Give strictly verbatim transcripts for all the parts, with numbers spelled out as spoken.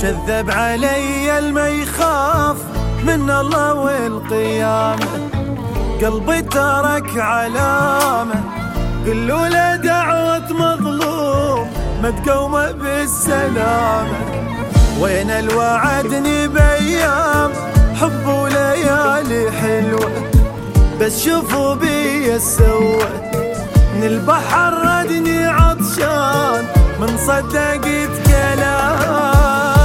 شذب علي الما يخاف من الله والقيامة، قلبي ترك علامة، قلوا له دعوة مظلوم ما تقوم بالسلامة. وين الوعدني بأيام حب وليالي حلوة، بس شوفوا بي السوى من البحر ردني عطشان من صدقت كلامه.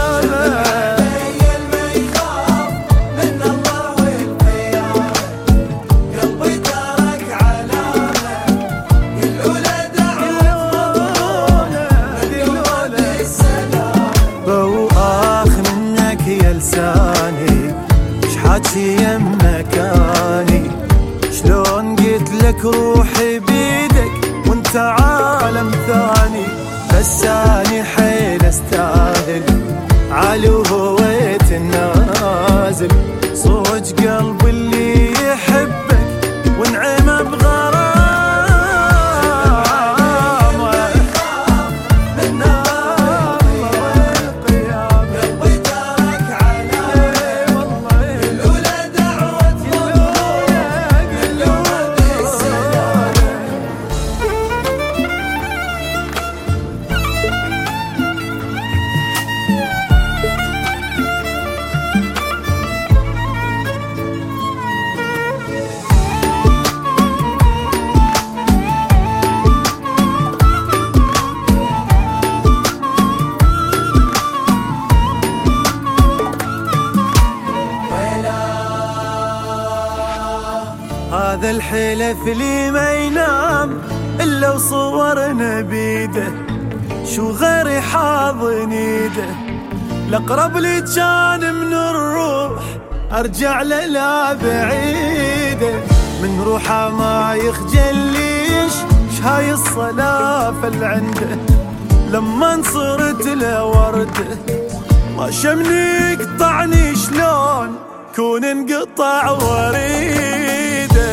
لساني شحاتي يم مكاني، شلون قلت لك روحي بيدك وانت عالم ثاني، بس اني حيل استاهل علي وهويت النازل، صوج قلبي اللي يحبك ونعم بغرام. هذا الحلف اللي ما ينام إلا وصورنا بيده، شو غيري حاضن ايده، الأقرب لي كان من الروح أرجع له لا بعيده، من روحه ما يخجل ليش شهاي الصلاة اللي عنده، لما انصرت له ورده ما شمني يقطعني شلون كون انقطع وريده.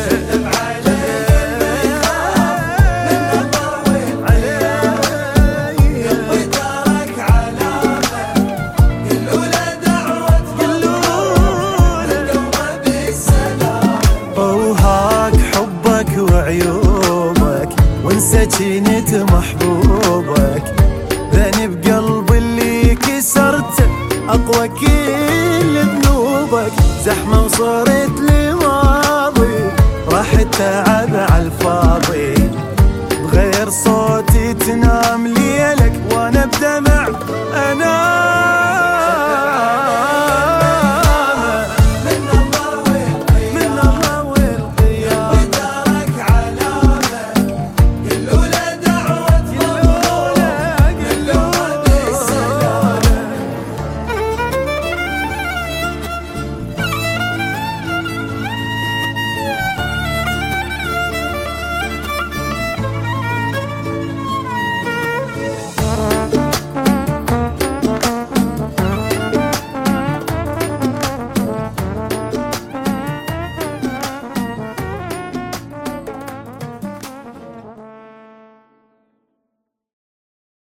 وعيوبك ونسكينة محبوبك، ذنب قلبي اللي كسرته أقوى كل ذنوبك، زحمة وصرت لي ماضي راح التعب عالفاضي بغير صوت